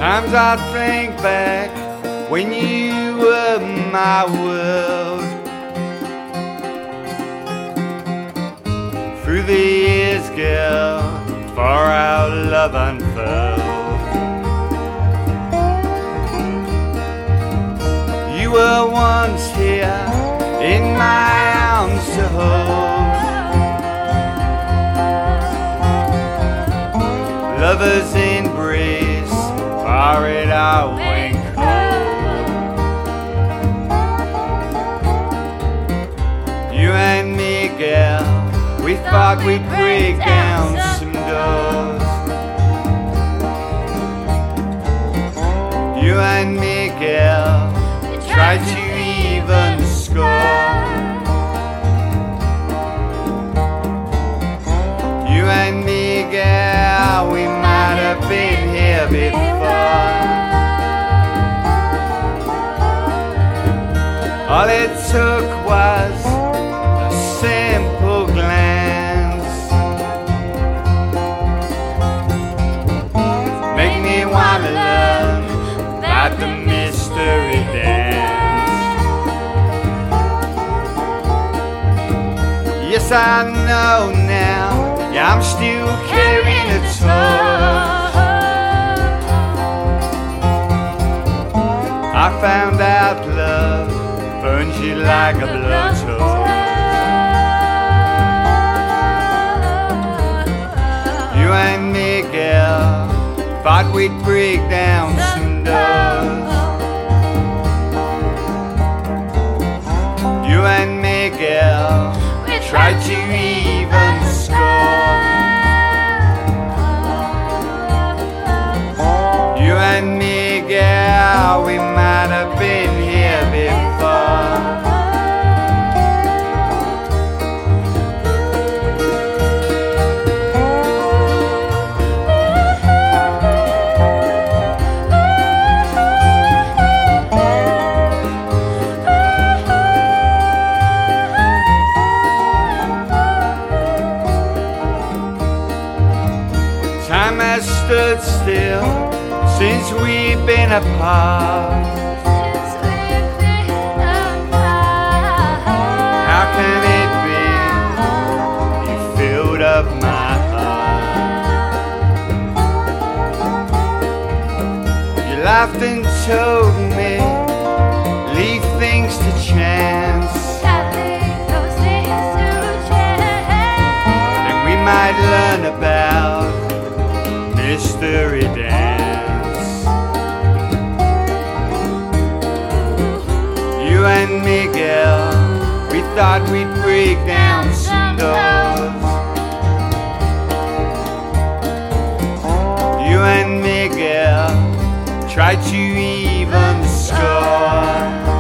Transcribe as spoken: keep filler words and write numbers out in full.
Times I think back when you were my world. Through the years, girl, for our love unfurled. You were once here in my arms to hold. Lovers embrace, far it our wing cold. You and me, girl, we thought we'd break down some doors. You and me, girl, tried to even score. You and me, girl, we might have been here before. All it took was a simple glance. Make me wanna learn about the mystery dance. Yes, I know now, yeah, I'm still carrying a torch. I found out love burns you like a blowtorch. You and me, girl, thought we'd break down some doors. You and me, girl, tried to even score. You and me, girl, we might have been here before. Time has stood still since we've been apart. How can it be you filled up my heart? You laughed and told me leave things to chance. Then we might learn about mystery dance. You and me, girl, we thought we'd break down some doors. You and me, girl, tried to even score.